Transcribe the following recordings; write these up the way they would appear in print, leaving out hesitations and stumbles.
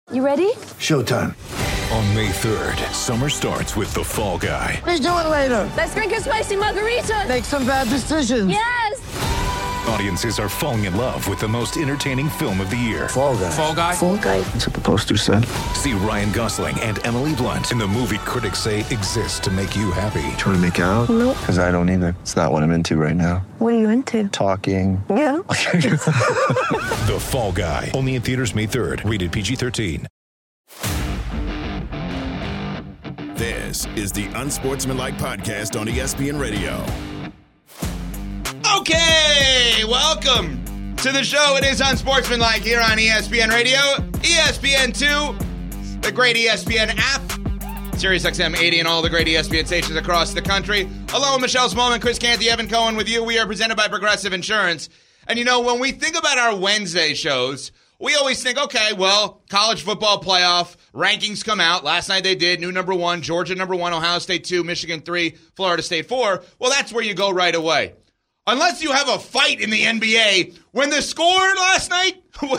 You ready? Showtime. On May 3rd, summer starts with The Fall Guy. Let's do it later. Let's drink a spicy margarita. Make some bad decisions. Yes! Audiences are falling in love with the most entertaining film of the year. Fall Guy. Fall Guy? Fall Guy. That's what the poster said. See Ryan Gosling and Emily Blunt in the movie critics say exists to make you happy. Trying to make it out? Nope. Because I don't either. It's not what I'm into right now. What are you into? Talking. Yeah. The Fall Guy. Only in theaters May 3rd. Rated PG-13. This is the Unsportsmanlike Podcast on ESPN Radio. Okay, welcome to the show. It is Unsportsmanlike here on ESPN Radio, ESPN2, the great ESPN app, SiriusXM 80, and all the great ESPN stations across the country. Along with Michelle Smallman, Chris Canty, Evan Cohen with you. We are presented by Progressive Insurance. And you know, when we think about our Wednesday shows, we always think, okay, well, college football playoff rankings come out. Last night they did. New number 1, Georgia number 1, Ohio State 2, Michigan 3, Florida State 4. Well, that's where you go right away. Unless you have a fight in the NBA, when the score last night was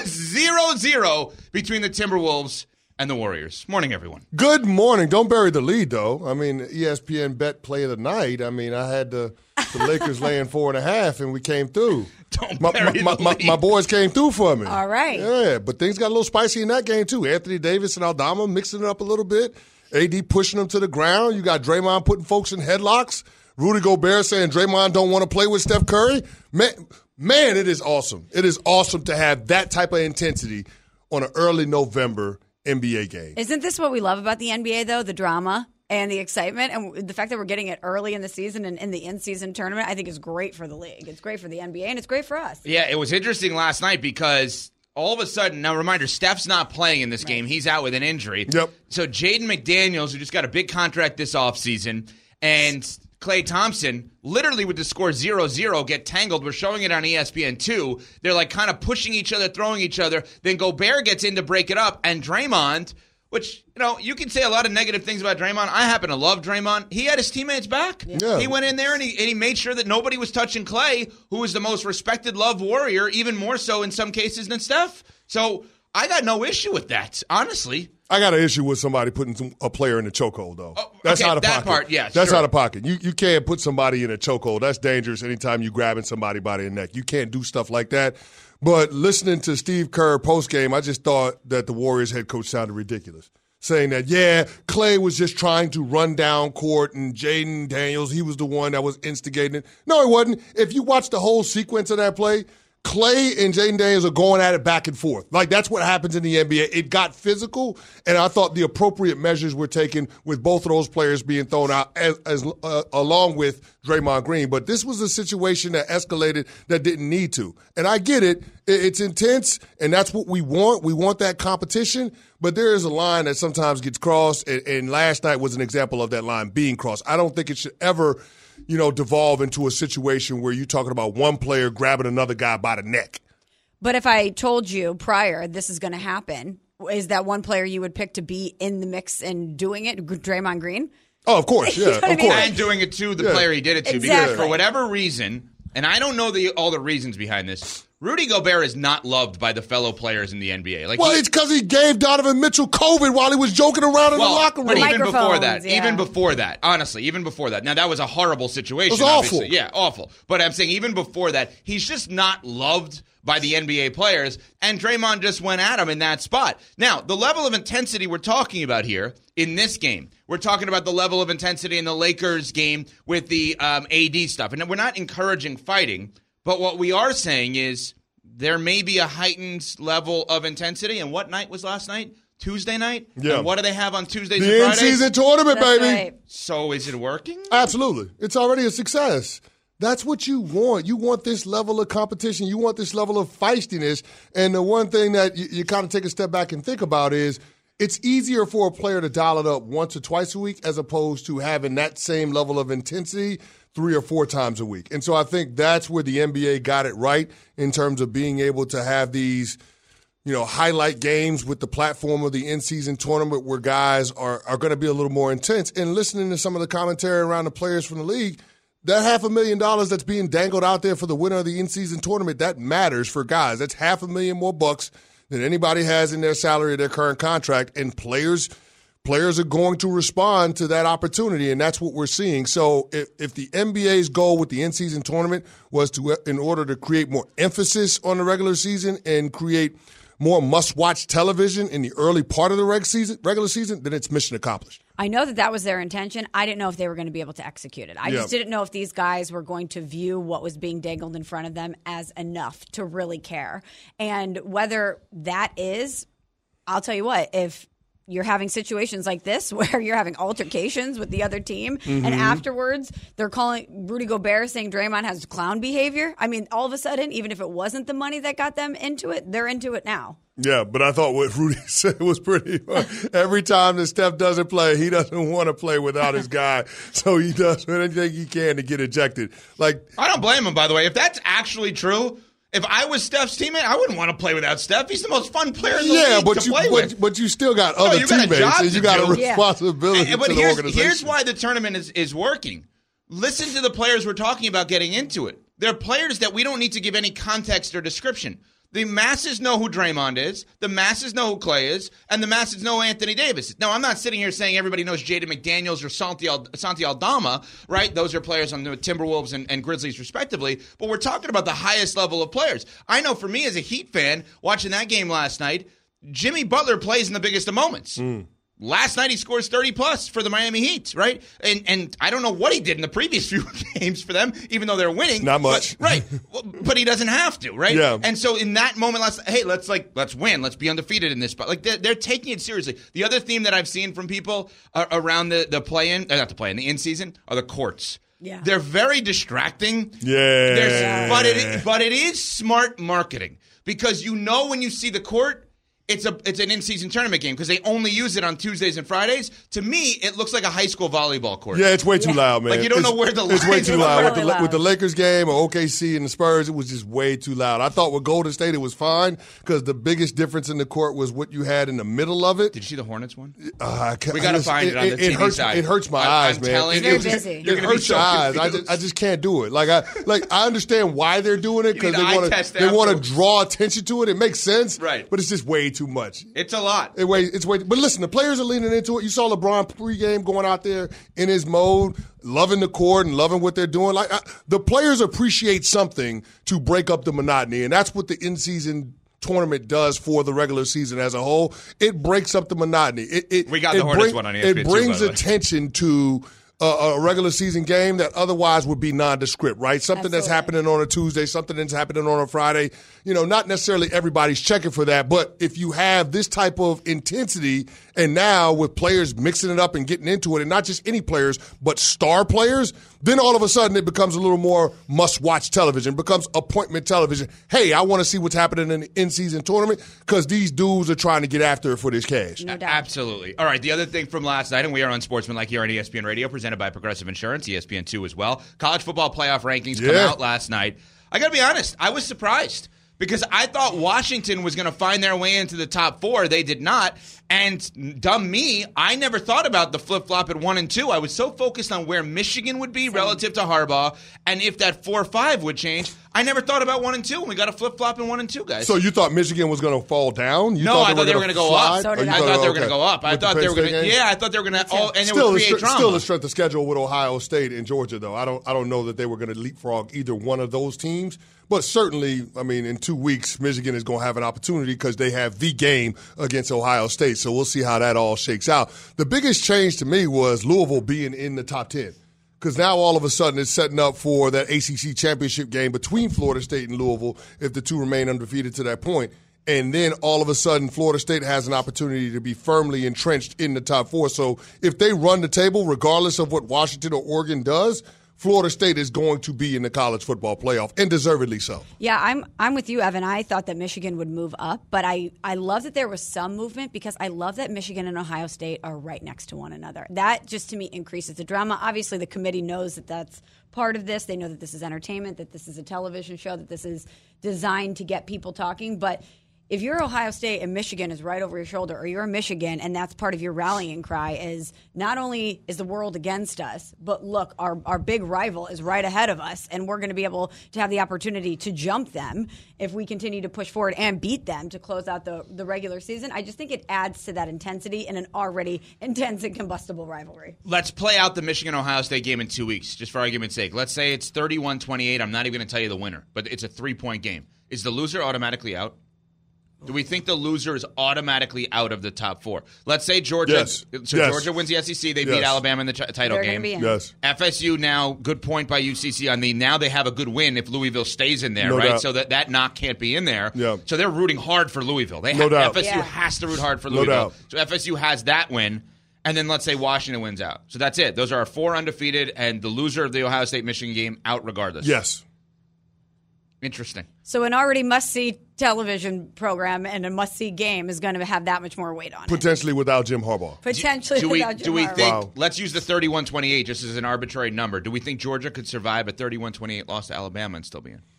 0-0 between the Timberwolves and the Warriors. Morning, everyone. Good morning. Don't bury the lead, though. I mean, ESPN bet play of the night. I mean, I had the Lakers laying 4.5, and we came through. Don't bury the lead. My boys came through for me. All right. Yeah, but things got a little spicy in that game, too. Anthony Davis and Aldama mixing it up a little bit. AD pushing them to the ground. You got Draymond putting folks in headlocks. Rudy Gobert saying Draymond don't want to play with Steph Curry. Man, it is awesome. It is awesome to have that type of intensity on an early November NBA game. Isn't this what we love about the NBA, though? The drama and the excitement, and the fact that we're getting it early in the season and in the in-season tournament, I think is great for the league. It's great for the NBA, and it's great for us. Yeah, it was interesting last night because all of a sudden, now reminder, Steph's not playing in this game. He's out with an injury. Yep. So Jaden McDaniels, who just got a big contract this offseason, and Klay Thompson, literally with the score 0-0, get tangled. We're showing it on ESPN2. They're like kind of pushing each other, throwing each other. Then Gobert gets in to break it up. And Draymond, which, you know, you can say a lot of negative things about Draymond. I happen to love Draymond. He had his teammates back. Yeah. He went in there and he made sure that nobody was touching Klay, who was the most respected, loved Warrior, even more so in some cases than Steph. So I got no issue with that, honestly. I got an issue with somebody putting a player in the chokehold, though. Oh, that's okay, out of that pocket. part, yeah, That's sure. out of pocket. You can't put somebody in a chokehold. That's dangerous anytime you're grabbing somebody by the neck. You can't do stuff like that. But listening to Steve Kerr postgame, I just thought that the Warriors head coach sounded ridiculous, saying that, yeah, Klay was just trying to run down court and Jaden Daniels, he was the one that was instigating it. No, he wasn't. If you watch the whole sequence of that play, Klay and Jaden Daniels are going at it back and forth. Like, that's what happens in the NBA. It got physical, and I thought the appropriate measures were taken with both of those players being thrown out along with Draymond Green. But this was a situation that escalated that didn't need to. And I get it. It's intense, and that's what we want. We want that competition. But there is a line that sometimes gets crossed, and last night was an example of that line being crossed. I don't think it should ever devolve into a situation where you're talking about one player grabbing another guy by the neck. But if I told you prior this is going to happen, is that one player you would pick to be in the mix and doing it, Draymond Green? Oh, of course, yeah, of course. And doing it to the player he did it to. Exactly. Because for whatever reason, and I don't know all the reasons behind this, Rudy Gobert is not loved by the fellow players in the NBA. Like, it's because he gave Donovan Mitchell COVID while he was joking around in the locker room. But even Microphones, before that, honestly, even before that. Now, that was a horrible situation. It was awful. Obviously. Yeah, awful. But I'm saying even before that, he's just not loved by the NBA players, and Draymond just went at him in that spot. Now, the level of intensity we're talking about here in this game, we're talking about the level of intensity in the Lakers game with the AD stuff. And we're not encouraging fighting, but what we are saying is there may be a heightened level of intensity. And what night was last night? Tuesday night? Yeah. And what do they have on Tuesdays and The Fridays? in-season tournament, That's baby. right. So is it working? Absolutely. It's already a success. That's what you want. You want this level of competition. You want this level of feistiness. And the one thing that you kind of take a step back and think about is it's easier for a player to dial it up once or twice a week as opposed to having that same level of intensity 3 or 4 times a week. And so I think that's where the NBA got it right in terms of being able to have these, highlight games with the platform of the in-season tournament where guys are going to be a little more intense. And listening to some of the commentary around the players from the league, that $500,000 that's being dangled out there for the winner of the in-season tournament, that matters for guys. That's $500,000 more bucks than anybody has in their salary or their current contract, and players are going to respond to that opportunity, and that's what we're seeing. So if the NBA's goal with the in-season tournament was in order to create more emphasis on the regular season and create more must-watch television in the early part of the regular season, then it's mission accomplished. I know that was their intention. I didn't know if they were going to be able to execute it. I just didn't know if these guys were going to view what was being dangled in front of them as enough to really care. And whether that is, I'll tell you what, if you're having situations like this where you're having altercations with the other team, and afterwards they're calling Rudy Gobert saying Draymond has clown behavior. I mean, all of a sudden, even if it wasn't the money that got them into it, they're into it now. Yeah, but I thought what Rudy said was pretty every time that Steph doesn't play, he doesn't want to play without his guy. So he does anything he can to get ejected. Like, I don't blame him, by the way. If that's actually true, if I was Steph's teammate, I wouldn't want to play without Steph. He's the most fun player in the league to play with. But you still got other teammates, and you got a responsibility to the organization. Here's why the tournament is working. Listen to the players we're talking about getting into it. They're players that we don't need to give any context or description. The masses know who Draymond is, the masses know who Clay is, and the masses know Anthony Davis. Now, I'm not sitting here saying everybody knows Jaden McDaniels or Santi Aldama, right? Those are players on the Timberwolves and Grizzlies, respectively. But we're talking about the highest level of players. I know for me as a Heat fan, watching that game last night, Jimmy Butler plays in the biggest of moments. Last night he scores 30-plus for the Miami Heat, right? And I don't know what he did in the previous few games for them, even though they're winning. Not much. Right. But he doesn't have to, right? Yeah. And so in that moment, let's win. Let's be undefeated in this spot. Like, they're taking it seriously. The other theme that I've seen from people around the play-in, not the play-in, the in-season, are the courts. Yeah. They're very distracting. Yeah. But it is smart marketing, because you know when you see the court, it's an in-season tournament game because they only use it on Tuesdays and Fridays. To me, it looks like a high school volleyball court. Yeah, it's way too loud, man. Like, you don't know where the line is. It's way too loud. Really With the Lakers game or OKC and the Spurs, it was just way too loud. I thought with Golden State it was fine because the biggest difference in the court was what you had in the middle of it. Did you see the Hornets one? We got to find it on the TV side. It hurts my eyes, man. Telling you, busy. It hurts your eyes. I just can't do it. I understand why they're doing it because they want to draw attention to it. It makes sense, right? But it's just way too much. It's a lot. But listen, the players are leaning into it. You saw LeBron pregame going out there in his mode, loving the court and loving what they're doing. The players appreciate something to break up the monotony, and that's what the in-season tournament does for the regular season as a whole. It breaks up the monotony. We got the Hornets one on ESPN. It brings attention to a regular season game that otherwise would be nondescript, right? Something that's happening on a Tuesday, something that's happening on a Friday. Not necessarily everybody's checking for that, but if you have this type of intensity, and now with players mixing it up and getting into it, and not just any players, but star players, then all of a sudden it becomes a little more must-watch television, becomes appointment television. Hey, I want to see what's happening in the in-season tournament because these dudes are trying to get after it for this cash. No doubt. Absolutely. All right, the other thing from last night, and we are on Sportsmanlike here on ESPN Radio, presented by Progressive Insurance, ESPN2 as well. College football playoff rankings come out last night. I got to be honest, I was surprised because I thought Washington was going to find their way into the top 4. They did not. And dumb me, I never thought about the flip-flop at 1 and 2. I was so focused on where Michigan would be relative to Harbaugh, and if that 4-5 would change. I never thought about 1 and 2, and we got a flip-flop in 1 and 2, guys. So you thought Michigan was going to fall down? No, I thought they were going to go up. So did I. I thought they were going to go up. I thought they were going to. Yeah, I thought they were going to. And it would create drama. Still the strength of schedule with Ohio State and Georgia, though. I don't know that they were going to leapfrog either one of those teams. But certainly, I mean, in 2 weeks, Michigan is going to have an opportunity because they have the game against Ohio State. So we'll see how that all shakes out. The biggest change to me was Louisville being in the top 10. Because now all of a sudden it's setting up for that ACC championship game between Florida State and Louisville if the two remain undefeated to that point. And then all of a sudden Florida State has an opportunity to be firmly entrenched in the top 4. So if they run the table, regardless of what Washington or Oregon does, Florida State is going to be in the college football playoff, and deservedly so. Yeah, I'm with you, Evan. I thought that Michigan would move up, but I love that there was some movement because I love that Michigan and Ohio State are right next to one another. That just, to me, increases the drama. Obviously, the committee knows that that's part of this. They know that this is entertainment, that this is a television show, that this is designed to get people talking, but if you're Ohio State and Michigan is right over your shoulder, or you're Michigan and that's part of your rallying cry is not only is the world against us, but look, our big rival is right ahead of us, and we're going to be able to have the opportunity to jump them if we continue to push forward and beat them to close out the regular season. I just think it adds to that intensity in an already intense and combustible rivalry. Let's play out the Michigan-Ohio State game in 2 weeks, just for argument's sake. Let's say it's 31-28. I'm not even going to tell you the winner, but it's a 3-point game. Is the loser automatically out? Do we think the loser is automatically out of the top 4? Let's say Georgia. Yes. So yes. Georgia wins the SEC. They beat Alabama in the title game. Yes. FSU now, good point by UCC on the now they have a good win if Louisville stays in there, right? Doubt. So that knock can't be in there. Yeah. So they're rooting hard for Louisville. FSU has to root hard for Louisville. So FSU has that win. And then let's say Washington wins out. So that's it. Those are our 4 undefeated, and the loser of the Ohio State-Michigan game out regardless. Yes. Interesting. So an already must-see television program and a must-see game is going to have that much more weight on it. Potentially without Jim Harbaugh. Do we think, let's use the 31-28 just as an arbitrary number. Do we think Georgia could survive a 31-28 loss to Alabama and still be in?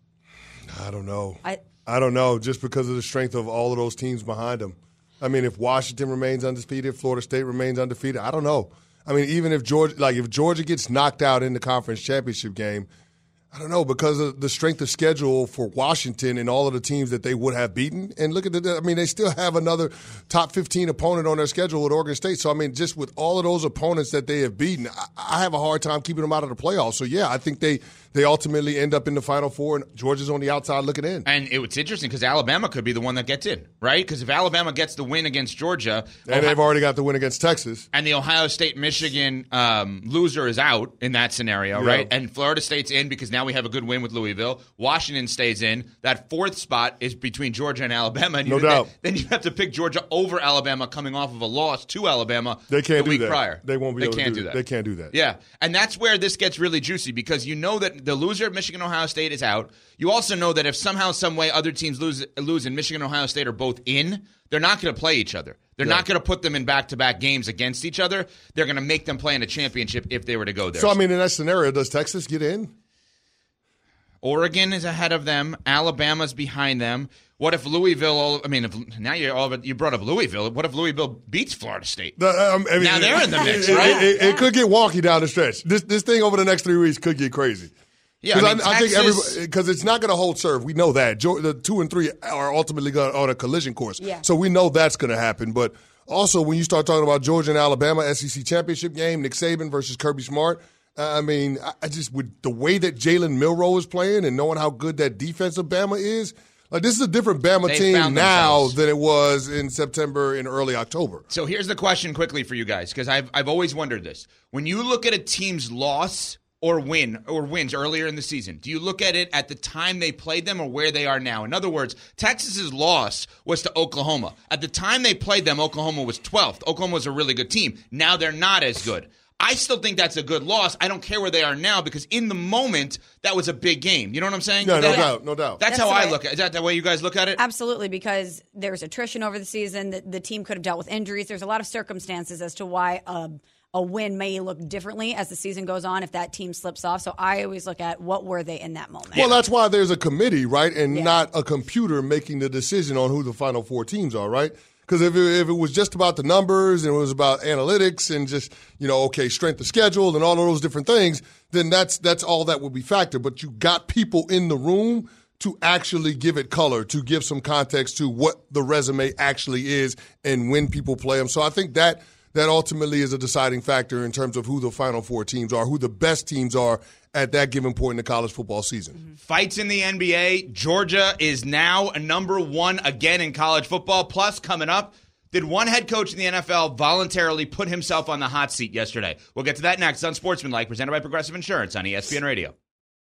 I don't know. I don't know, just because of the strength of all of those teams behind them. I mean, if Washington remains undefeated, Florida State remains undefeated, I don't know. I mean, even if Georgia gets knocked out in the conference championship game, I don't know, because of the strength of schedule for Washington and all of the teams that they would have beaten. And look at they still have another top 15 opponent on their schedule with Oregon State. So, I mean, just with all of those opponents that they have beaten, I have a hard time keeping them out of the playoffs. So, yeah, I think they ultimately end up in the Final Four, and Georgia's on the outside looking in. And it's interesting because Alabama could be the one that gets in, right? Because if Alabama gets the win against Georgia. And they've already got the win against Texas. And the Ohio State-Michigan loser is out in that scenario, right? And Florida State's in because now we have a good win with Louisville. Washington stays in. That 4th spot is between Georgia and Alabama. And no doubt. Then you have to pick Georgia over Alabama coming off of a loss to Alabama the week prior. They won't be able to do that. They can't do that. Yeah. And that's where this gets really juicy because you know that the loser of Michigan-Ohio State is out. You also know that if somehow, some way other teams lose and Michigan and Ohio State are both in, they're not going to play each other. They're not going to put them in back-to-back games against each other. They're going to make them play in a championship if they were to go there. So, I mean, in that scenario, does Texas get in? Oregon is ahead of them. Alabama's behind them. What if Louisville? You brought up Louisville. What if Louisville beats Florida State? Now they're in the mix, right? It could get wonky down the stretch. This thing over the next 3 weeks could get crazy. Yeah, I think everybody, because it's not going to hold serve. We know that the 2 and 3 are ultimately on a collision course. Yeah. So we know that's going to happen. But also, when you start talking about Georgia and Alabama SEC championship game, Nick Saban versus Kirby Smart. I mean, I just with the way that Jalen Milroe is playing and knowing how good that defense of Bama is, like this is a different Bama team now than it was in September and early October. So here's the question quickly for you guys, because I've always wondered this. When you look at a team's loss or wins earlier in the season, do you look at it at the time they played them or where they are now? In other words, Texas's loss was to Oklahoma. At the time they played them, Oklahoma was 12th. Oklahoma was a really good team. Now they're not as good. I still think that's a good loss. I don't care where they are now because in the moment, that was a big game. You know what I'm saying? No doubt. That's how I look at it. Is that the way you guys look at it? Absolutely, because there's attrition over the season. The team could have dealt with injuries. There's a lot of circumstances as to why a win may look differently as the season goes on if that team slips off. So I always look at what were they in that moment. Well, that's why there's a committee, right, and not a computer making the decision on who the Final Four teams are, right? Because if it was just about the numbers and it was about analytics and just, strength of schedule and all of those different things, then that's all that would be factored. But you got people in the room to actually give it color, to give some context to what the resume actually is and when people play them. So I think that ultimately is a deciding factor in terms of who the Final Four teams are, who the best teams are at that given point in the college football season. Mm-hmm. Fights in the NBA. Georgia is now number 1 again in college football. Plus, coming up, did one head coach in the NFL voluntarily put himself on the hot seat yesterday? We'll get to that next on Sportsmanlike, presented by Progressive Insurance on ESPN Radio.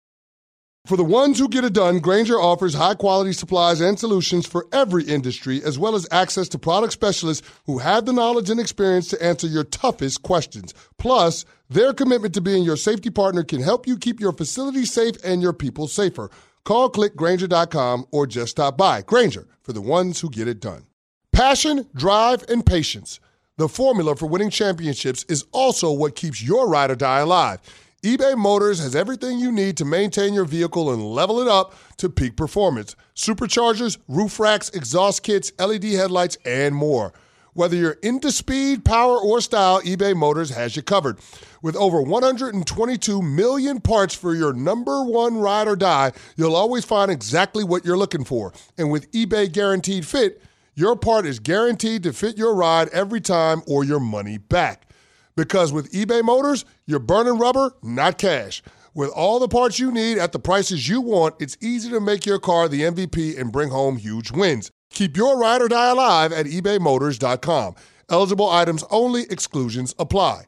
For the ones who get it done, Grainger offers high-quality supplies and solutions for every industry, as well as access to product specialists who have the knowledge and experience to answer your toughest questions. Plus, their commitment to being your safety partner can help you keep your facility safe and your people safer. Call, click Grainger.com, or just stop by. Grainger, for the ones who get it done. Passion, drive, and patience. The formula for winning championships is also what keeps your ride or die alive. eBay Motors has everything you need to maintain your vehicle and level it up to peak performance. Superchargers, roof racks, exhaust kits, LED headlights, and more. Whether you're into speed, power, or style, eBay Motors has you covered. With over 122 million parts for your number one ride or die, you'll always find exactly what you're looking for. And with eBay Guaranteed Fit, your part is guaranteed to fit your ride every time or your money back. Because with eBay Motors, you're burning rubber, not cash. With all the parts you need at the prices you want, it's easy to make your car the MVP and bring home huge wins. Keep your ride or die alive at ebaymotors.com. Eligible items only. Exclusions apply.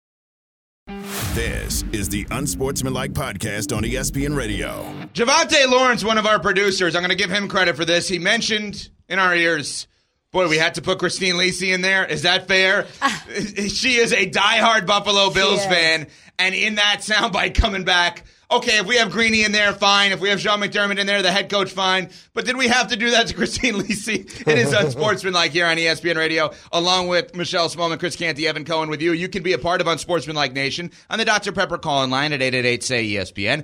This is the Unsportsmanlike Podcast on ESPN Radio. Javante Lawrence, one of our producers, I'm going to give him credit for this. He mentioned in our ears, boy, we had to put Christine Lisi in there. Is that fair? She is a diehard Buffalo Bills fan. And in that soundbite coming back, okay, if we have Greeny in there, fine. If we have Sean McDermott in there, the head coach, fine. But did we have to do that to Christine Lisi? It is Unsportsmanlike here on ESPN Radio, along with Michelle Smallman, Chris Canty, Evan Cohen with you. You can be a part of Unsportsmanlike Nation on the Dr. Pepper call-in line at 888-SAY-ESPN,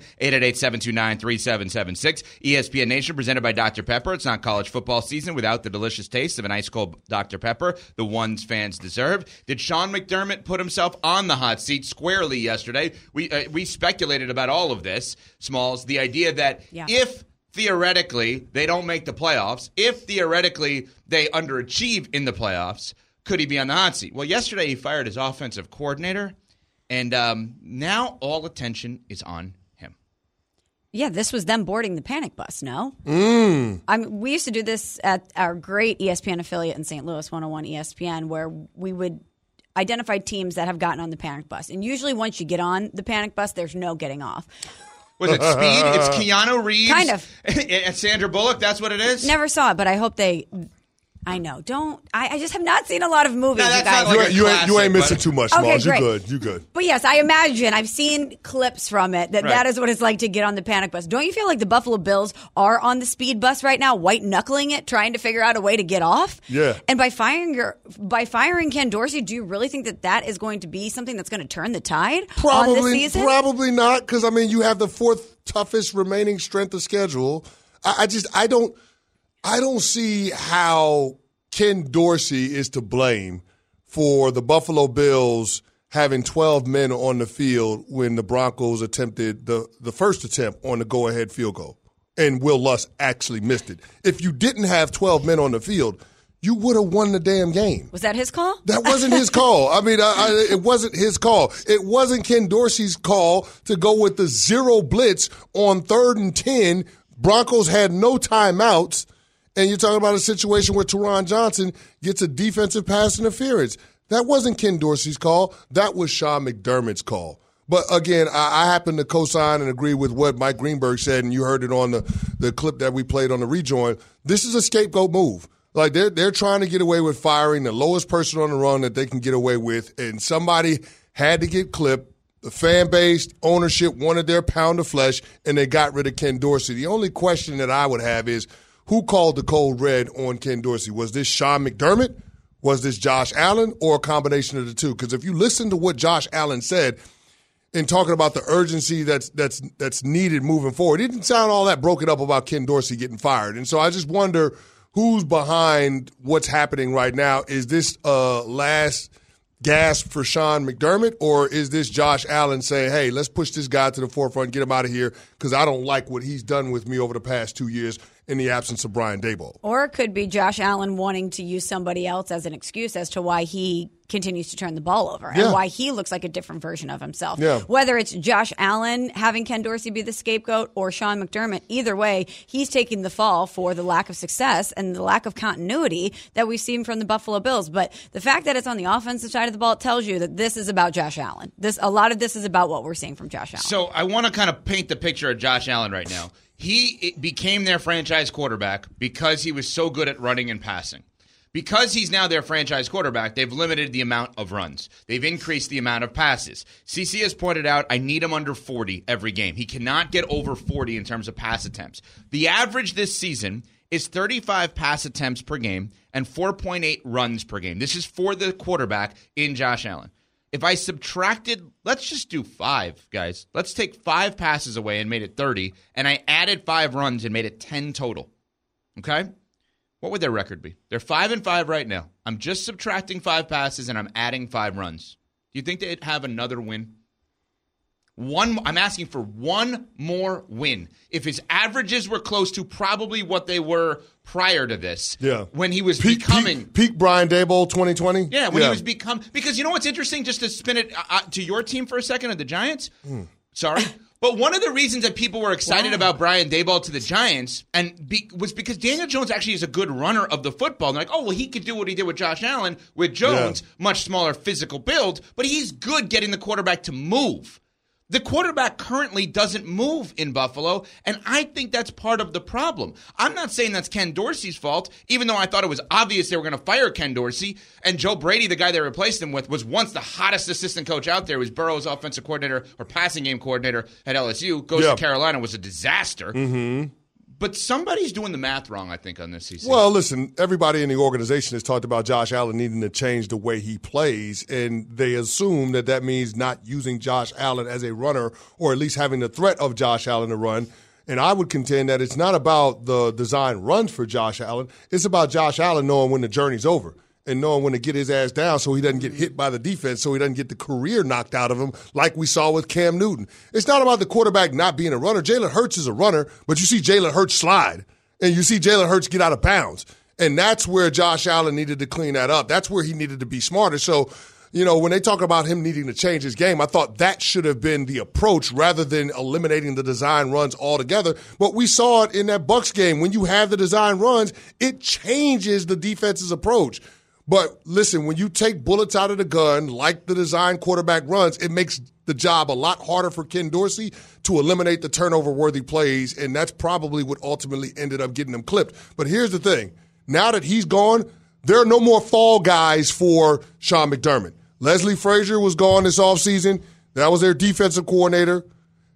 888-729-3776. ESPN Nation presented by Dr. Pepper. It's not college football season without the delicious taste of an ice-cold Dr. Pepper, the ones fans deserve. Did Sean McDermott put himself on the hot seat squarely yesterday? We speculated about all of this, Smalls, the idea that if theoretically they don't make the playoffs, if theoretically they underachieve in the playoffs, could he be on the hot seat? Well, yesterday he fired his offensive coordinator, and now all attention is on him. Yeah, this was them boarding the panic bus, no? I mean, we used to do this at our great ESPN affiliate in St. Louis, 101 ESPN, where we would identify teams that have gotten on the panic bus. And usually once you get on the panic bus, there's no getting off. Was it Speed? It's Keanu Reeves? Kind of. And Sandra Bullock? That's what it is? Never saw it, but I hope they... I know. I just have not seen a lot of movies, No, you that's guys. not like You ain't missing too much, Okay, Smalls. great. You good. But yes, I imagine, I've seen clips from it, that is what it's like to get on the panic bus. Don't you feel like the Buffalo Bills are on the speed bus right now, white-knuckling it, trying to figure out a way to get off? Yeah. And by firing Ken Dorsey, do you really think that is going to be something that's going to turn the tide on this season? Probably not, because, I mean, you have the fourth toughest remaining strength of schedule. I don't see how Ken Dorsey is to blame for the Buffalo Bills having 12 men on the field when the Broncos attempted the first attempt on the go-ahead field goal, and Will Lutz actually missed it. If you didn't have 12 men on the field, you would have won the damn game. Was that his call? That wasn't his call. I mean, it wasn't his call. It wasn't Ken Dorsey's call to go with the zero blitz on 3rd and 10. Broncos had no timeouts. And you're talking about a situation where Teron Johnson gets a defensive pass interference. That wasn't Ken Dorsey's call. That was Sean McDermott's call. But, again, I happen to co-sign and agree with what Mike Greenberg said, and you heard it on the clip that we played on the rejoin. This is a scapegoat move. Like, they're trying to get away with firing the lowest person on the run that they can get away with, and somebody had to get clipped. The fan base, ownership wanted their pound of flesh, and they got rid of Ken Dorsey. The only question that I would have is, who called the cold red on Ken Dorsey? Was this Sean McDermott? Was this Josh Allen? Or a combination of the two? Because if you listen to what Josh Allen said in talking about the urgency that's needed moving forward, it didn't sound all that broken up about Ken Dorsey getting fired. And so I just wonder who's behind what's happening right now. Is this last gasp for Sean McDermott, or is this Josh Allen saying, hey, let's push this guy to the forefront, get him out of here because I don't like what he's done with me over the past 2 years in the absence of Brian Daboll? Or it could be Josh Allen wanting to use somebody else as an excuse as to why he continues to turn the ball over and why he looks like a different version of himself. Yeah. Whether it's Josh Allen having Ken Dorsey be the scapegoat or Sean McDermott, either way, he's taking the fall for the lack of success and the lack of continuity that we've seen from the Buffalo Bills. But the fact that it's on the offensive side of the ball, it tells you that this is about Josh Allen. A lot of this is about what we're seeing from Josh Allen. So I want to kind of paint the picture of Josh Allen right now. He became their franchise quarterback because he was so good at running and passing. Because he's now their franchise quarterback, they've limited the amount of runs. They've increased the amount of passes. CC has pointed out, I need him under 40 every game. He cannot get over 40 in terms of pass attempts. The average this season is 35 pass attempts per game and 4.8 runs per game. This is for the quarterback in Josh Allen. if I subtracted, let's just do 5, guys. Let's take 5 passes away and made it 30, and I added 5 runs and made it 10 total. Okay? What would their record be? They're 5-5 right now. I'm just subtracting 5 passes and I'm adding 5 runs. Do you think they'd have another win? I'm asking for one more win. If his averages were close to probably what they were prior to this, when he was becoming peak Brian Daboll 2020. Yeah, when he was because you know what's interesting, just to spin it to your team for a second at the Giants. Sorry. But one of the reasons that people were excited about Brian Daboll to the Giants was because Daniel Jones actually is a good runner of the football. And they're like, oh, well, he could do what he did with Josh Allen with Jones, much smaller physical build, but he's good getting the quarterback to move. The quarterback currently doesn't move in Buffalo, and I think that's part of the problem. I'm not saying that's Ken Dorsey's fault, even though I thought it was obvious they were going to fire Ken Dorsey, and Joe Brady, the guy they replaced him with, was once the hottest assistant coach out there. He was Burrow's offensive coordinator or passing game coordinator at LSU, goes to Carolina, was a disaster. Mm-hmm. But somebody's doing the math wrong, I think, on this season. Well, listen, everybody in the organization has talked about Josh Allen needing to change the way he plays, and they assume that means not using Josh Allen as a runner or at least having the threat of Josh Allen to run. And I would contend that it's not about the design runs for Josh Allen. It's about Josh Allen knowing when the journey's over and knowing when to get his ass down so he doesn't get hit by the defense, so he doesn't get the career knocked out of him like we saw with Cam Newton. It's not about the quarterback not being a runner. Jalen Hurts is a runner, but you see Jalen Hurts slide, and you see Jalen Hurts get out of bounds. And that's where Josh Allen needed to clean that up. That's where he needed to be smarter. So, when they talk about him needing to change his game, I thought that should have been the approach rather than eliminating the design runs altogether. But we saw it in that Bucs game. When you have the design runs, it changes the defense's approach. But listen, when you take bullets out of the gun like the design quarterback runs, it makes the job a lot harder for Ken Dorsey to eliminate the turnover-worthy plays, and that's probably what ultimately ended up getting him clipped. But here's the thing. Now that he's gone, there are no more fall guys for Sean McDermott. Leslie Frazier was gone this offseason. That was their defensive coordinator.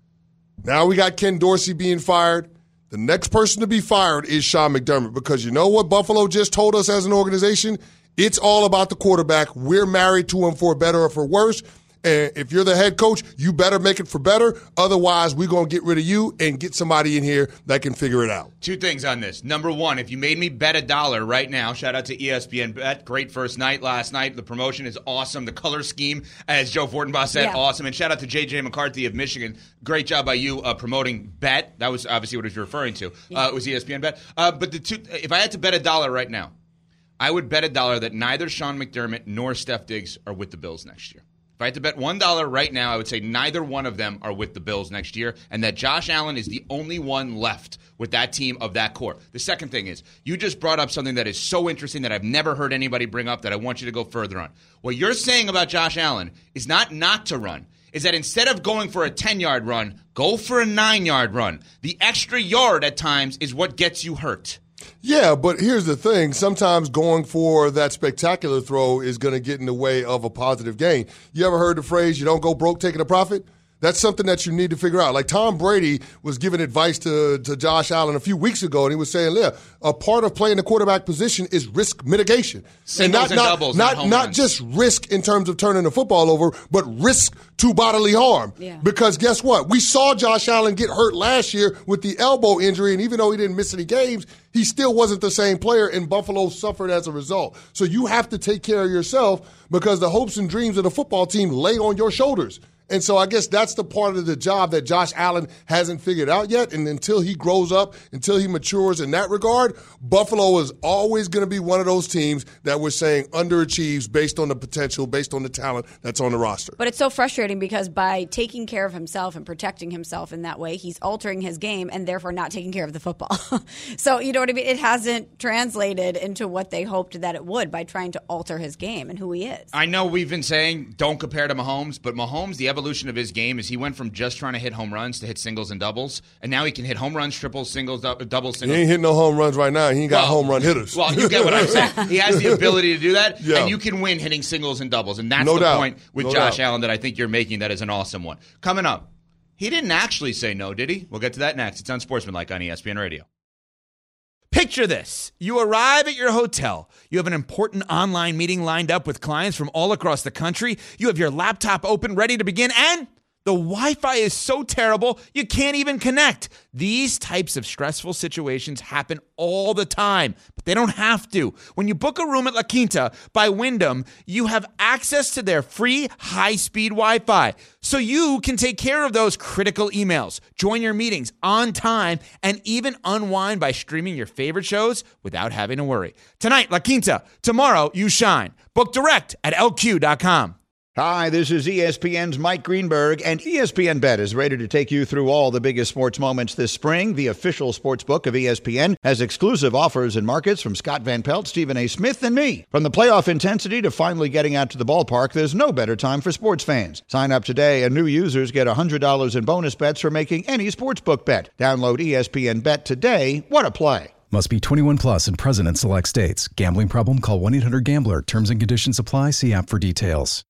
Now we got Ken Dorsey being fired. The next person to be fired is Sean McDermott, because you know what Buffalo just told us as an organization? It's all about the quarterback. We're married to him for better or for worse. And if you're the head coach, you better make it for better. Otherwise, we're going to get rid of you and get somebody in here that can figure it out. 2 things on this. Number 1, if you made me bet $1 right now, shout out to ESPN Bet. Great first night last night. The promotion is awesome. The color scheme, as Joe Fortenbaugh said, awesome. And shout out to J.J. McCarthy of Michigan. Great job by you promoting Bet. That was obviously what he was referring to. It was ESPN Bet. But if I had to bet $1 right now, I would bet $1 that neither Sean McDermott nor Steph Diggs are with the Bills next year. If I had to bet $1 right now, I would say neither one of them are with the Bills next year, and that Josh Allen is the only one left with that team of that core. The second thing is, you just brought up something that is so interesting that I've never heard anybody bring up that I want you to go further on. What you're saying about Josh Allen is not to run. Is that instead of going for a 10-yard run, go for a 9-yard run. The extra yard at times is what gets you hurt. Yeah, but here's the thing. Sometimes going for that spectacular throw is going to get in the way of a positive gain. You ever heard the phrase, you don't go broke taking a profit? That's something that you need to figure out. Like Tom Brady was giving advice to Josh Allen a few weeks ago, and he was saying, yeah, a part of playing the quarterback position is risk mitigation. Singles and doubles, not just risk in terms of turning the football over, but risk to bodily harm. Yeah. Because guess what? We saw Josh Allen get hurt last year with the elbow injury, and even though he didn't miss any games, he still wasn't the same player, and Buffalo suffered as a result. So you have to take care of yourself because the hopes and dreams of the football team lay on your shoulders. And so I guess that's the part of the job that Josh Allen hasn't figured out yet. And until he grows up, until he matures in that regard, Buffalo is always going to be one of those teams that we're saying underachieves based on the potential, based on the talent that's on the roster. But it's so frustrating because by taking care of himself and protecting himself in that way, he's altering his game and therefore not taking care of the football. So, you know what I mean? It hasn't translated into what they hoped that it would by trying to alter his game and who he is. I know we've been saying don't compare to Mahomes, but Mahomes, the evolution of his game is he went from just trying to hit home runs to hit singles and doubles, and now he can hit home runs, triples, singles, doubles, singles. He ain't hitting no home runs right now. He ain't got home run hitters. Well, you get what I'm saying. He has the ability to do that, yeah. And you can win hitting singles and doubles, and that's the point with Josh Allen that I think you're making that is an awesome one. Coming up, he didn't actually say no, did he? We'll get to that next. It's Unsportsmanlike on ESPN Radio. Picture this. You arrive at your hotel. You have an important online meeting lined up with clients from all across the country. You have your laptop open, ready to begin, and the Wi-Fi is so terrible, you can't even connect. These types of stressful situations happen all the time, but they don't have to. When you book a room at La Quinta by Wyndham, you have access to their free high-speed Wi-Fi, so you can take care of those critical emails, join your meetings on time, and even unwind by streaming your favorite shows without having to worry. Tonight, La Quinta. Tomorrow, you shine. Book direct at LQ.com. Hi, this is ESPN's Mike Greenberg, and ESPN Bet is ready to take you through all the biggest sports moments this spring. The official sports book of ESPN has exclusive offers and markets from Scott Van Pelt, Stephen A. Smith, and me. From the playoff intensity to finally getting out to the ballpark, there's no better time for sports fans. Sign up today, and new users get $100 in bonus bets for making any sportsbook bet. Download ESPN Bet today. What a play. Must be 21 plus and present in select states. Gambling problem? Call 1-800-GAMBLER. Terms and conditions apply. See app for details.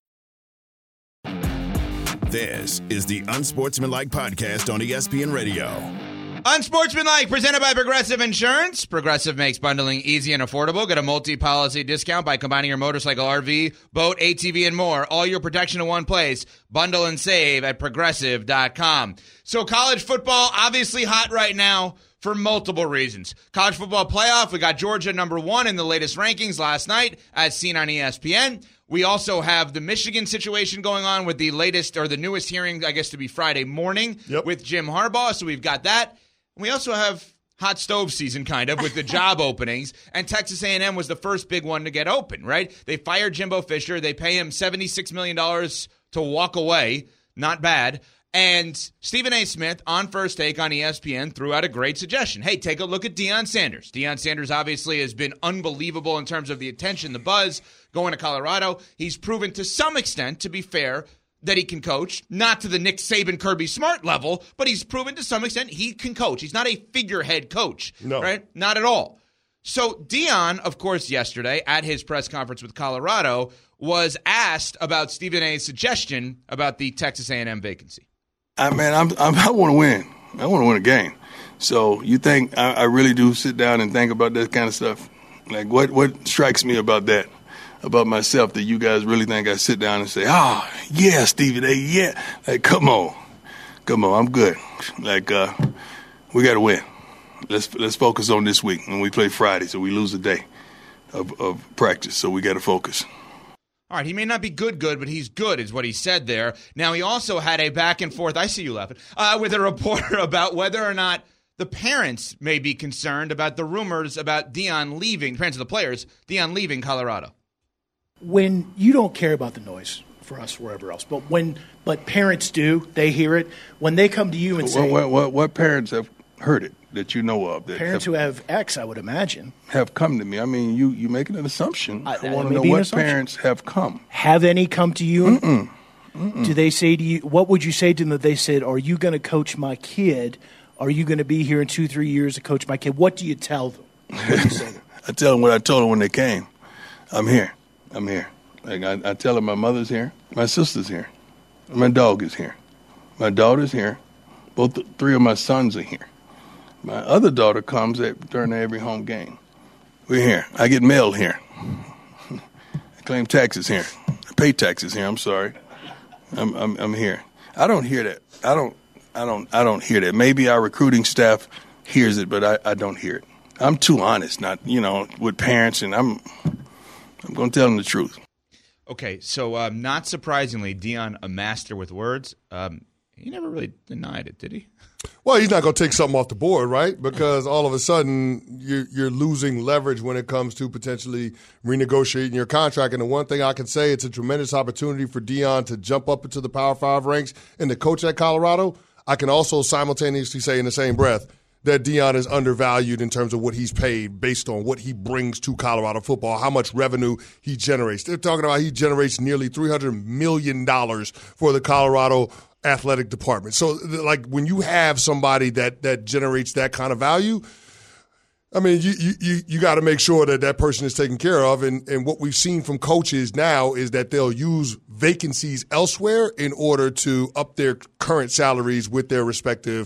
This is the Unsportsmanlike Podcast on ESPN Radio. Unsportsmanlike, presented by Progressive Insurance. Progressive makes bundling easy and affordable. Get a multi-policy discount by combining your motorcycle, RV, boat, ATV, and more. All your protection in one place. Bundle and save at Progressive.com. So college football, obviously hot right now for multiple reasons. College football playoff, we got Georgia number 1 in the latest rankings last night, as seen on ESPN. We also have the Michigan situation going on with the latest or the newest hearing, I guess to be Friday morning with Jim Harbaugh. So we've got that. We also have hot stove season kind of with the job openings. And Texas A&M was the first big one to get open, right? They fired Jimbo Fisher. They pay him $76 million to walk away. Not bad. And Stephen A. Smith on First Take on ESPN threw out a great suggestion. Hey, take a look at Deion Sanders. Deion Sanders obviously has been unbelievable in terms of the attention, the buzz, going to Colorado. He's proven to some extent, to be fair, that he can coach. Not to the Nick Saban, Kirby Smart level, but he's proven to some extent he can coach. He's not a figurehead coach, right? Not at all. So Deion, of course, yesterday at his press conference with Colorado was asked about Stephen A.'s suggestion about the Texas A&M vacancy. I want to win. I want to win a game. So you think I really do sit down and think about that kind of stuff? Like what strikes me about that, about myself, that you guys really think I sit down and say, yeah, Stephen A., yeah. Like, come on, I'm good. Like, we got to win. Let's focus on this week. And we play Friday, so we lose a day of practice. So we got to focus. All right, he may not be good, but he's good is what he said there. Now, he also had a back and forth, I see you laughing, with a reporter about whether or not the parents may be concerned about the rumors about Deion leaving, the parents of the players, Deion leaving Colorado. When you don't care about the noise for us, wherever else, but parents do, they hear it. When they come to you and say... What parents have heard it that you know of? That parents who have X, I would imagine. Have come to me. I mean, you making an assumption. I want to know what parents have come. Have any come to you? Mm-mm. Do they say to you, what would you say to them if they said, are you going to coach my kid? Are you going to be here in 2-3 years to coach my kid? What do you tell them? What do you say to them? I tell them what I told them when they came. I'm here. Like I tell them my mother's here, my sister's here, my dog is here, my daughter's here, three of my sons are here. My other daughter comes during every home game. We're here. I get mail here. I claim taxes here. I pay taxes here. I'm sorry. I'm here. I don't hear that. I don't hear that. Maybe our recruiting staff hears it, but I don't hear it. I'm too honest, not with parents, and I'm going to tell them the truth. Okay, so not surprisingly, Deion, a master with words, he never really denied it, did he? Well, he's not going to take something off the board, right? Because all of a sudden you're losing leverage when it comes to potentially renegotiating your contract. And the one thing I can say, it's a tremendous opportunity for Deion to jump up into the Power 5 ranks and to coach at Colorado. I can also simultaneously say in the same breath that Deion is undervalued in terms of what he's paid based on what he brings to Colorado football, how much revenue he generates. They're talking about he generates nearly $300 million for the Colorado athletic department. So, like, when you have somebody that generates that kind of value, I mean, you got to make sure that person is taken care of. And what we've seen from coaches now is that they'll use vacancies elsewhere in order to up their current salaries with their respective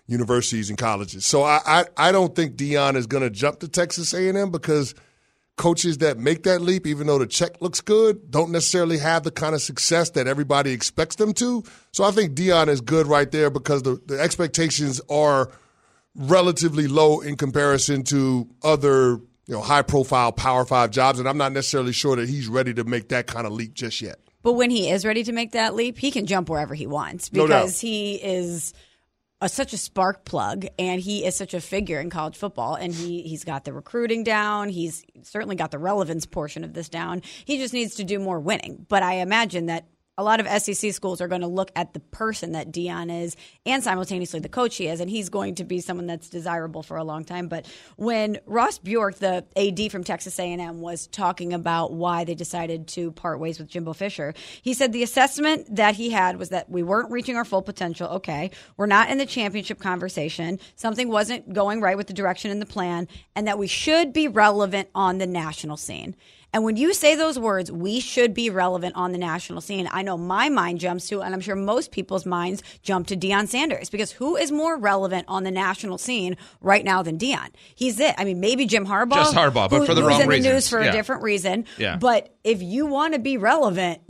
universities and colleges. So I don't think Deion is going to jump to Texas A&M because coaches that make that leap, even though the check looks good, don't necessarily have the kind of success that everybody expects them to. So I think Deion is good right there because the expectations are relatively low in comparison to other high-profile Power 5 jobs, and I'm not necessarily sure that he's ready to make that kind of leap just yet. But when he is ready to make that leap, he can jump wherever he wants because he is such a spark plug, and he is such a figure in college football, and he's got the recruiting down. He's certainly got the relevance portion of this down. He just needs to do more winning. But I imagine that a lot of SEC schools are going to look at the person that Deion is and simultaneously the coach he is, and he's going to be someone that's desirable for a long time. But when Ross Bjork, the AD from Texas A&M, was talking about why they decided to part ways with Jimbo Fisher, he said the assessment that he had was that we weren't reaching our full potential. Okay, we're not in the championship conversation. Something wasn't going right with the direction and the plan, and that we should be relevant on the national scene. And when you say those words, we should be relevant on the national scene, I know my mind jumps to, and I'm sure most people's minds jump to Deion Sanders, because who is more relevant on the national scene right now than Deion? He's it. I mean, maybe Jim Harbaugh. Just Harbaugh, but for the wrong reason. Who's in the news for a different reason. Yeah. But if you want to be relevant,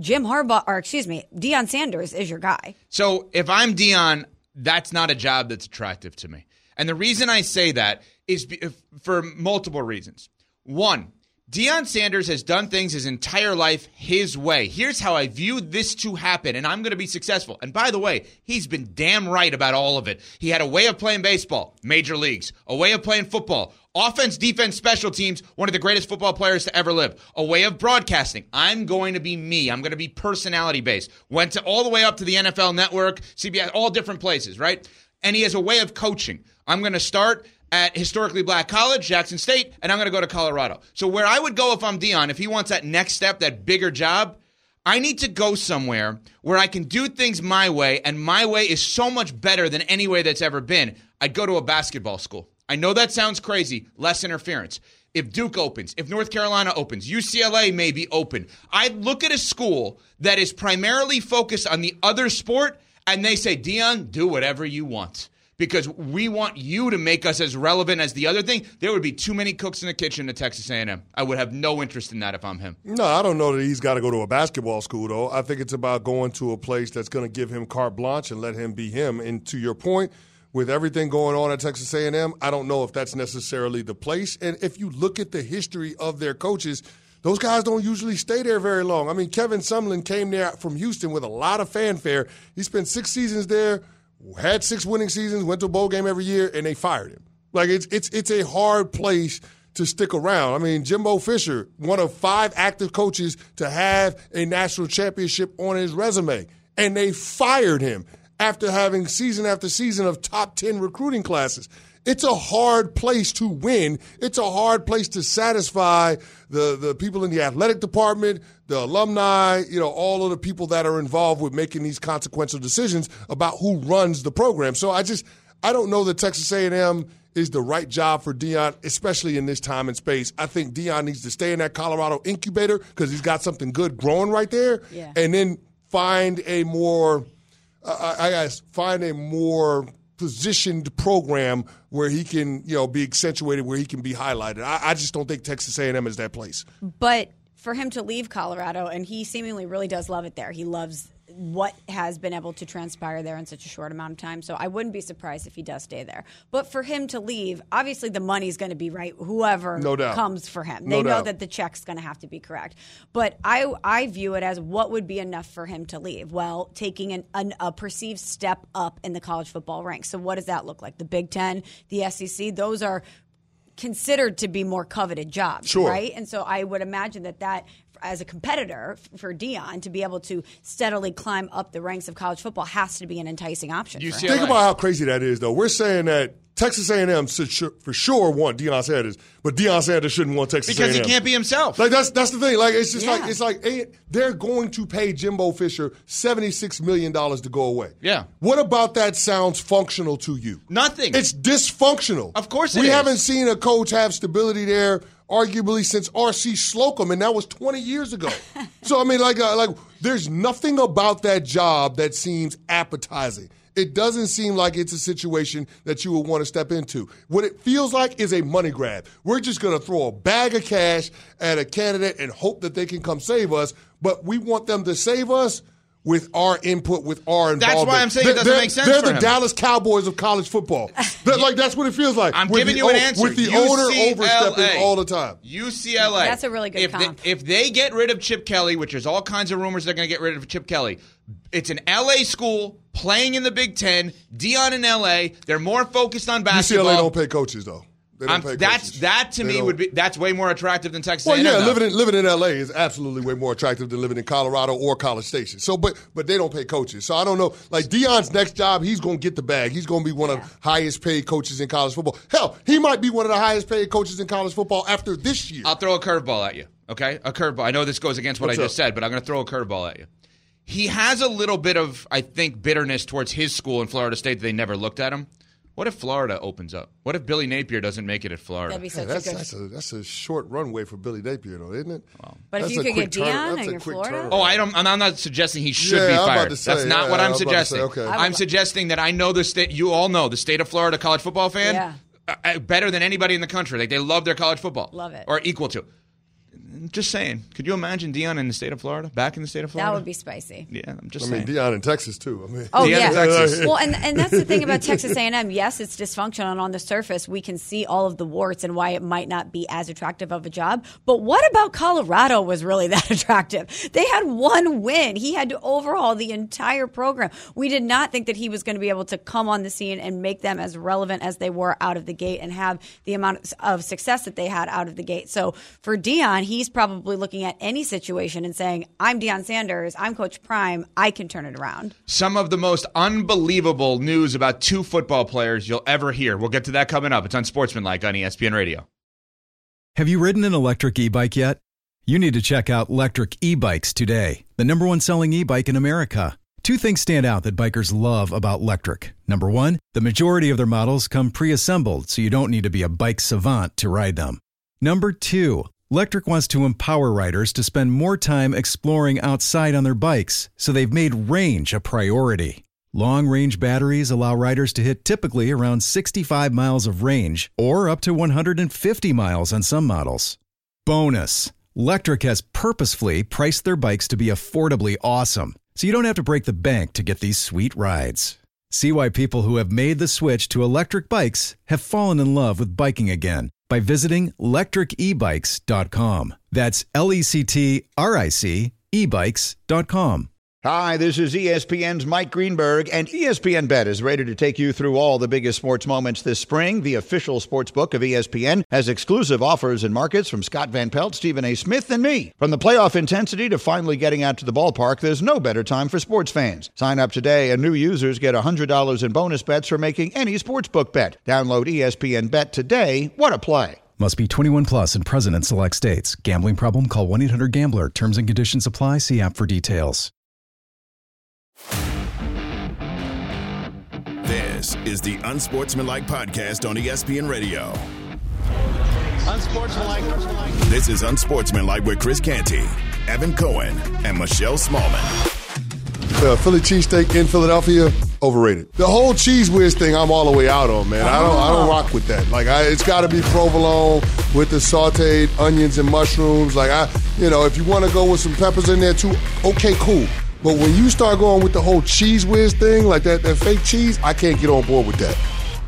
Deion Sanders is your guy. So if I'm Deion, that's not a job that's attractive to me. And the reason I say that is for multiple reasons. One, Deion Sanders has done things his entire life his way. Here's how I view this to happen, and I'm going to be successful. And by the way, he's been damn right about all of it. He had a way of playing baseball, major leagues, a way of playing football, offense, defense, special teams, one of the greatest football players to ever live, a way of broadcasting. I'm going to be me. I'm going to be personality-based. Went all the way up to the NFL Network, CBS, all different places, right? And he has a way of coaching. I'm going to start at historically black college, Jackson State, and I'm going to go to Colorado. So where I would go if I'm Deion, if he wants that next step, that bigger job, I need to go somewhere where I can do things my way, and my way is so much better than any way that's ever been. I'd go to a basketball school. I know that sounds crazy, less interference. If Duke opens, if North Carolina opens, UCLA may be open. I'd look at a school that is primarily focused on the other sport, and they say, Deion, do whatever you want, because we want you to make us as relevant as the other thing. There would be too many cooks in the kitchen at Texas A&M. I would have no interest in that if I'm him. No, I don't know that he's got to go to a basketball school, though. I think it's about going to a place that's going to give him carte blanche and let him be him. And to your point, with everything going on at Texas A&M, I don't know if that's necessarily the place. And if you look at the history of their coaches, those guys don't usually stay there very long. I mean, Kevin Sumlin came there from Houston with a lot of fanfare. He spent 6 seasons there, had 6 winning seasons, went to a bowl game every year, and they fired him. Like, it's a hard place to stick around. I mean, Jimbo Fisher, one of 5 active coaches to have a national championship on his resume, and they fired him after having season after season of top 10 recruiting classes. It's a hard place to win. It's a hard place to satisfy the people in the athletic department, the alumni, all of the people that are involved with making these consequential decisions about who runs the program. So I don't know that Texas A&M is the right job for Deion, especially in this time and space. I think Deion needs to stay in that Colorado incubator because he's got something good growing right there, and then find a more positioned program where he can, be accentuated, where he can be highlighted. I just don't think Texas A&M is that place. But for him to leave Colorado, and he seemingly really does love it there. He loves what has been able to transpire there in such a short amount of time. So I wouldn't be surprised if he does stay there. But for him to leave, obviously the money's going to be right, whoever comes for him. They know that the check's going to have to be correct. But I view it as what would be enough for him to leave? Well, taking a perceived step up in the college football ranks. So what does that look like? The Big Ten, the SEC, those are considered to be more coveted jobs, right? And so I would imagine that as a competitor for Deion to be able to steadily climb up the ranks of college football has to be an enticing option for him. Think about how crazy that is, though. We're saying that Texas A&M for sure want Deion Sanders, but Deion Sanders shouldn't want Texas A&M. Because he can't be himself. Like that's the thing. Like it's just they're going to pay Jimbo Fisher $76 million to go away. Yeah. What about that sounds functional to you? Nothing. It's dysfunctional. Of course it is. We haven't seen a coach have stability there arguably since R.C. Slocum, and that was 20 years ago. So, I mean, like there's nothing about that job that seems appetizing. it doesn't seem like it's a situation that you would want to step into. What it feels like is a money grab. We're just going to throw a bag of cash at a candidate and hope that they can come save us, but we want them to save us with our input, with our involvement. That's why I'm saying it doesn't make sense They're for the him. Dallas Cowboys of college football. That's what it feels like. I'm giving you an answer. With the owner overstepping all the time. UCLA. That's a really good comp. If they get rid of Chip Kelly, which there's all kinds of rumors they're going to get rid of Chip Kelly, it's an L.A. school playing in the Big Ten. Deion in L.A. They're more focused on basketball. UCLA don't pay coaches, though. They don't pay coaches. That to me would be that's way more attractive than Texas A&M. Well, yeah, living in L.A. is absolutely way more attractive than living in Colorado or College Station. So, but they don't pay coaches. So I don't know. Like Deion's next job, he's going to get the bag. He's going to be one of the highest paid coaches in college football. Hell, he might be one of the highest paid coaches in college football after this year. I'll throw a curveball at you. Okay, a curveball. I know this goes against what I just said, but I'm going to throw a curveball at you. He has a little bit of, I think, bitterness towards his school in Florida State that they never looked at him. What if Florida opens up? What if Billy Napier doesn't make it at Florida? That'd be such that's a short runway for Billy Napier, though, isn't it? But if you could get Deion and you're Florida? Oh, I'm not suggesting he should be I'm fired. about to say, That's not what I'm suggesting. Okay. I'm suggesting that I know the state. You all know the state of Florida college football fan better than anybody in the country. Like they love their college football. Love it. Or equal to. Just saying. Could you imagine Deion in the state of Florida? Back in the state of Florida? That would be spicy. Yeah, I'm just saying. saying. Deion in Texas, too. Deion in Texas. Well, and that's the thing about Texas A&M. Yes, it's dysfunctional, and on the surface, we can see all of the warts and why it might not be as attractive of a job. But what about Colorado was really that attractive? They had one win. He had to overhaul the entire program. We did not think that he was going to be able to come on the scene and make them as relevant as they were out of the gate and have the amount of success that they had out of the gate. So for Deion, he's probably looking at any situation and saying, I'm Deion Sanders, I'm Coach Prime, I can turn it around. Some of the most unbelievable news about two football players you'll ever hear. We'll get to that coming up. It's Unsportsmanlike on ESPN Radio. Have you ridden an electric e-bike yet? You need to check out Lectric E-Bikes today, the #1 selling e-bike in America. Two things stand out that bikers love about Lectric. Number one, the majority of their models come pre-assembled, so you don't need to be a bike savant to ride them. Number two, Lectric wants to empower riders to spend more time exploring outside on their bikes, so they've made range a priority. Long-range batteries allow riders to hit typically around 65 miles of range, or up to 150 miles on some models. Bonus, Lectric has purposefully priced their bikes to be affordably awesome, so you don't have to break the bank to get these sweet rides. See why people who have made the switch to electric bikes have fallen in love with biking again by visiting lectricebikes.com. That's LECTRIC ebikes.com. Hi, this is ESPN's Mike Greenberg, and ESPN Bet is ready to take you through all the biggest sports moments this spring. The official sports book of ESPN has exclusive offers and markets from Scott Van Pelt, Stephen A. Smith, and me. From the playoff intensity to finally getting out to the ballpark, there's no better time for sports fans. Sign up today, and new users get $100 in bonus bets for making any sportsbook bet. Download ESPN Bet today. What a play. Must be 21 plus and present in select states. Gambling problem? Call 1-800-GAMBLER. Terms and conditions apply. See app for details. This is the Unsportsmanlike Podcast on ESPN Radio. Unsportsmanlike. This is Unsportsmanlike with Chris Canty, Evan Cohen, and Michelle Smallman. Philly cheesesteak in Philadelphia, overrated. The whole Cheese Whiz thing, I'm all the way out on, man. I don't rock with that. Like, it's got to be provolone with the sautéed onions and mushrooms. Like, if you want to go with some peppers in there too, okay, cool. But when you start going with the whole Cheese Whiz thing, like that fake cheese, I can't get on board with that.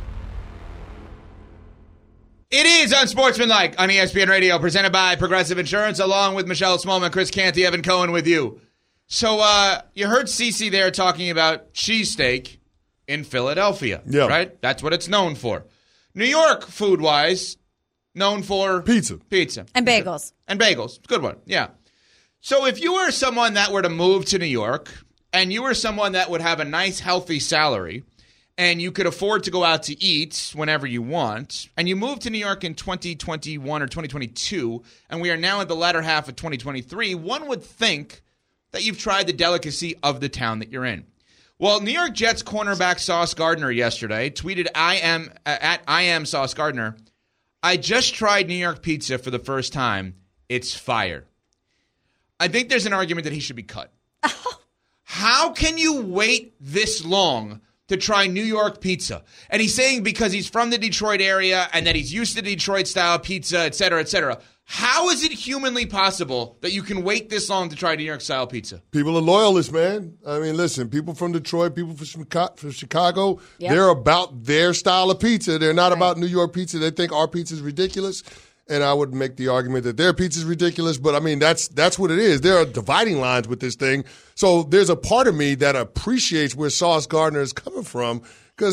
It is Unsportsmanlike on ESPN Radio, presented by Progressive Insurance, along with Michelle Smallman, Chris Canty, Evan Cohen with you. So you heard Cece there talking about cheesesteak in Philadelphia, right? That's what it's known for. New York, food-wise, known for pizza. And bagels. And bagels. Good one, yeah. So if you were someone that were to move to New York, and you were someone that would have a nice, healthy salary, and you could afford to go out to eat whenever you want, and you moved to New York in 2021 or 2022, and we are now at the latter half of 2023, one would think that you've tried the delicacy of the town that you're in. Well, New York Jets cornerback Sauce Gardner yesterday tweeted, I am Sauce Gardner. I just tried New York pizza for the first time. It's fire. I think there's an argument that he should be cut. How can you wait this long to try New York pizza. And he's saying because he's from the Detroit area and that he's used to Detroit-style pizza, et cetera, et cetera. How is it humanly possible that you can wait this long to try New York-style pizza? People are loyalists, man. I mean, listen, people from Detroit, people from Chicago, they're about their style of pizza. They're not about New York pizza. They think our pizza is ridiculous. And I would make the argument that their pizza is ridiculous, but I mean that's what it is. There are dividing lines with this thing. So there's a part of me that appreciates where Sauce Gardner is coming from because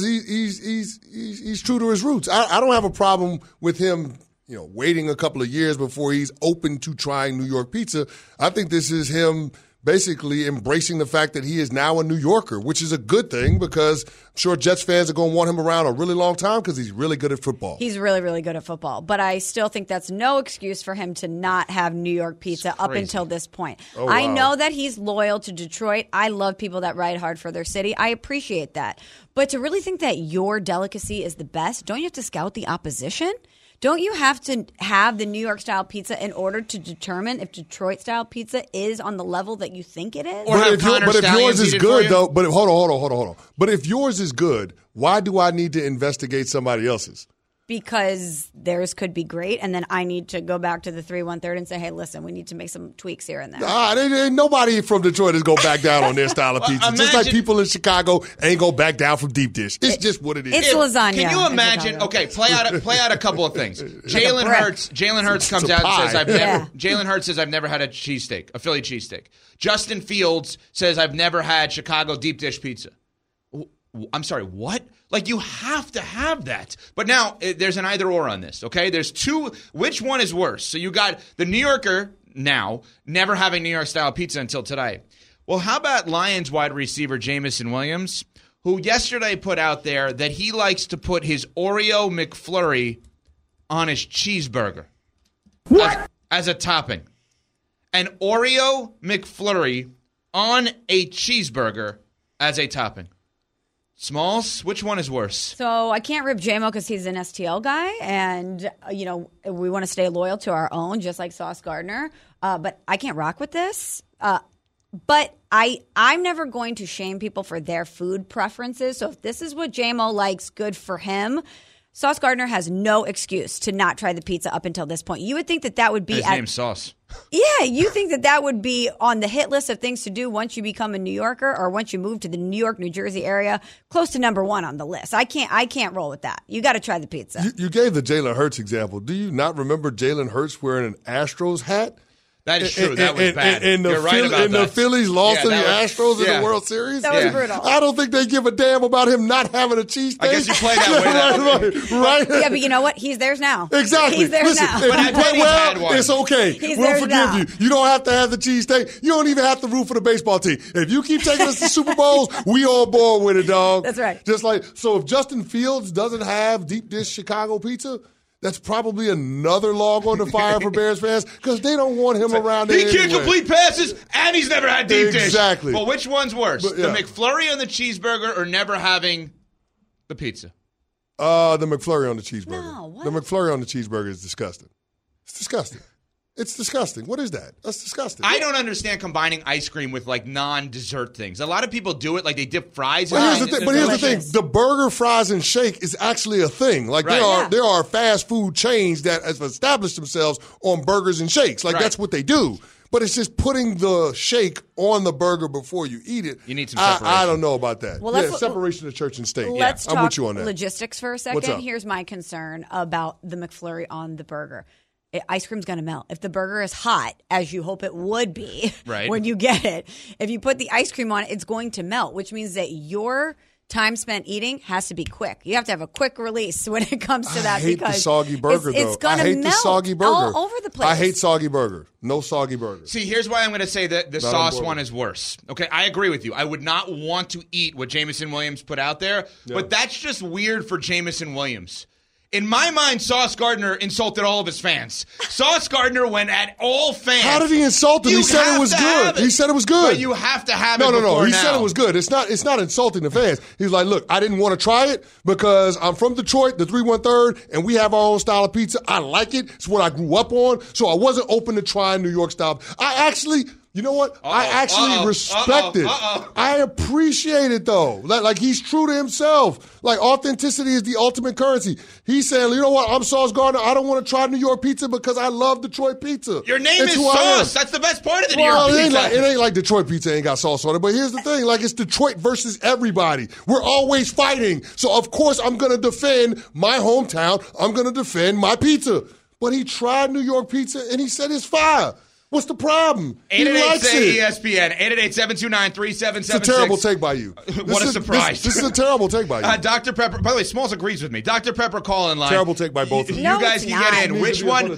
he's true to his roots. I don't have a problem with him, waiting a couple of years before he's open to trying New York pizza. I think this is him basically embracing the fact that he is now a New Yorker, which is a good thing because I'm sure Jets fans are going to want him around a really long time because he's really good at football. He's really, really good at football. But I still think that's no excuse for him to not have New York pizza up until this point. Oh, wow. I know that he's loyal to Detroit. I love people that ride hard for their city. I appreciate that. But to really think that your delicacy is the best, don't you have to scout the opposition? Don't you have to have the New York-style pizza in order to determine if Detroit-style pizza is on the level that you think it is? Or but if yours is good, though, but hold on. But if yours is good, why do I need to investigate somebody else's? Because theirs could be great, and then I need to go back to the 3 1/3 and say, hey, listen, we need to make some tweaks here and there. Nobody from Detroit is going to back down on their style of pizza. Just like people in Chicago ain't going to back down from deep dish. It's just what it is. It's lasagna. Can you imagine? Okay, play out a couple of things. Jalen Hurts comes out and says, Jalen Hurts says, I've never had a cheesesteak, a Philly cheesesteak. Justin Fields says, I've never had Chicago deep dish pizza. I'm sorry, what? Like, you have to have that. But now, there's an either or on this, okay? There's two. Which one is worse? So you got the New Yorker now never having New York-style pizza until today. Well, how about Lions wide receiver Jameson Williams, who yesterday put out there that he likes to put his Oreo McFlurry on his cheeseburger. What? As a topping. An Oreo McFlurry on a cheeseburger as a topping. Smalls, which one is worse? So I can't rip J-Mo because he's an STL guy, and we want to stay loyal to our own, just like Sauce Gardner. But I can't rock with this. But I'm never going to shame people for their food preferences. So if this is what J-Mo likes, good for him. Sauce Gardner has no excuse to not try the pizza up until this point. You would think that would be his name's Sauce. Yeah, you think that would be on the hit list of things to do once you become a New Yorker or once you move to the New York, New Jersey area, close to number one on the list. I can't roll with that. You got to try the pizza. You gave the Jalen Hurts example. Do you not remember Jalen Hurts wearing an Astros hat? That is true. That was bad. You're right about that. The Phillies lost to the Astros in the World Series. That was brutal. I don't think they give a damn about him not having a cheesesteak. I guess you play that way. right? Yeah, but you know what? He's theirs now. Exactly. He's theirs now. If you play well, it's okay. We'll forgive you. You don't have to have the cheesesteak. You don't even have to root for the baseball team. If you keep taking us to Super Bowls, we all born with it, dog. That's right. Just like, so if Justin Fields doesn't have deep dish Chicago pizza, that's probably another log on the fire for Bears fans because they don't want him around there. He can't complete passes, and he's never had deep dish. Exactly. Well, which one's worse? The McFlurry on the cheeseburger or never having the pizza? The McFlurry on the cheeseburger. No, what? The McFlurry on the cheeseburger is disgusting. It's disgusting. It's disgusting. What is that? That's disgusting. I don't understand combining ice cream with like non-dessert things. A lot of people do it, like they dip fries. But here's the thing: the burger, fries, and shake is actually a thing. Like there are fast food chains that have established themselves on burgers and shakes. Like that's what they do. But it's just putting the shake on the burger before you eat it. You need some separation. I don't know about that. Well, separation of church and state. Let's I'm with you on that. Logistics for a second. What's up? Here's my concern about the McFlurry on the burger. Ice cream's going to melt. If the burger is hot, as you hope it would be when you get it, if you put the ice cream on it, it's going to melt, which means that your time spent eating has to be quick. You have to have a quick release when it comes to that. I hate the soggy burger, though. It's going to melt the soggy burger. all over the place. I hate soggy burger. No soggy burger. See, here's why I'm going to say that the sauce one is worse. Okay, I agree with you. I would not want to eat what Jameson Williams put out there, but that's just weird for Jameson Williams. In my mind, Sauce Gardner insulted all of his fans. Sauce Gardner went at all fans. How did he insult them? He said it was good. He said it was good. But you have to have it. No. He said it was good. It's not insulting the fans. He's like, look, I didn't want to try it because I'm from Detroit, the 3 1/3, and we have our own style of pizza. I like it. It's what I grew up on. So I wasn't open to trying New York style. I actually You know what? I actually respect it. I appreciate it, though. Like, he's true to himself. Like, authenticity is the ultimate currency. He's saying, you know what? I'm Sauce Gardner. I don't want to try New York pizza because I love Detroit pizza. Your name is Sauce. That's the best part of the New York pizza. It ain't like Detroit pizza ain't got sauce on it. But here's the thing. Like, it's Detroit versus everybody. We're always fighting. So, of course, I'm going to defend my hometown. I'm going to defend my pizza. But he tried New York pizza, and he said it's fire. What's the problem? 888-ESPN, 888-729-3776. It's a terrible take by you. What a surprise. This is a terrible take by you. Dr. Pepper, by the way, Smalls agrees with me. Dr. Pepper call in line. Terrible take by both of you. You guys can get in. Which one?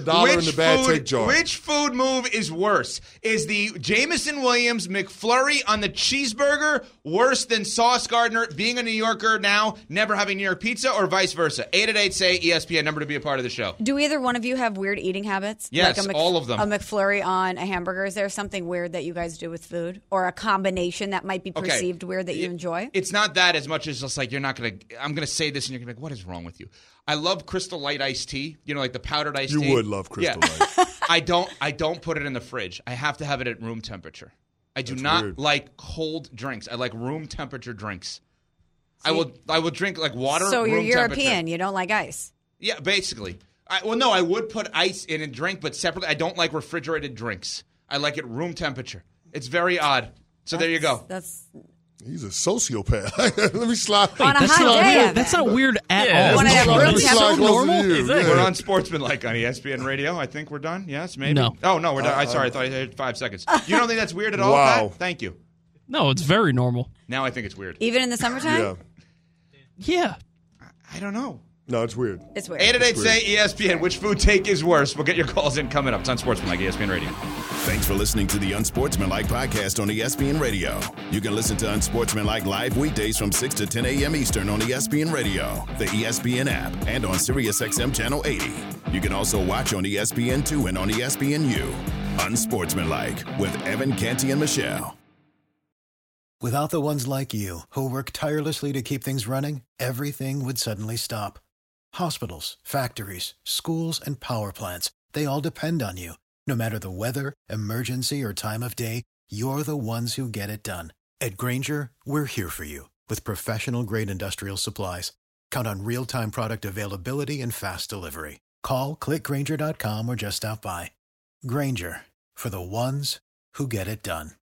Which food move is worse? Is the Jameson Williams McFlurry on the cheeseburger worse than Sauce Gardner being a New Yorker now, never having New York pizza, or vice versa? 888-SAY-ESPN, number to be a part of the show. Do either one of you have weird eating habits? Yes, like all of them. A McFlurry on a hamburger. Is there something weird that you guys do with food, or a combination that might be perceived weird that you enjoy? It's not that as much as just like I'm going to say this and you're going to be like, what is wrong with you? I love Crystal Light iced tea. You know, like the powdered iced tea. You would love Crystal Light. I don't put it in the fridge. I have to have it at room temperature. I do not like cold drinks. I like room temperature drinks. I will drink like water. So you're European. Temperature. You don't like ice. Yeah, basically. No, I would put ice in a drink, but separately. I don't like refrigerated drinks. I like it room temperature. It's very odd. So there you go. He's a sociopath. Let me slide. On a hot day. That's not weird at all. Want to have room temperature? So normal. We're on Sportsmanlike on ESPN Radio. I think we're done. Yes, maybe. No. Oh no, we're done. Sorry, I thought I had 5 seconds. You don't think that's weird at all? Wow. Pat? Thank you. No, it's very normal. Now I think it's weird. Even in the summertime? Yeah. I don't know. No, it's weird. It's weird. 888-SAY-ESPN. Which food take is worse? We'll get your calls in coming up. It's on Sportsmanlike ESPN Radio. Thanks for listening to the Unsportsmanlike podcast on ESPN Radio. You can listen to Unsportsmanlike live weekdays from 6 to 10 a.m. Eastern on ESPN Radio, the ESPN app, and on SiriusXM Channel 80. You can also watch on ESPN2 and on ESPNU. Unsportsmanlike with Evan, Canty, and Michelle. Without the ones like you, who work tirelessly to keep things running, everything would suddenly stop. Hospitals, factories, schools, and power plants, they all depend on you. No matter the weather, emergency, or time of day, you're the ones who get it done. At Grainger, we're here for you with professional-grade industrial supplies. Count on real-time product availability and fast delivery. Call, click Grainger.com, or just stop by. Grainger, for the ones who get it done.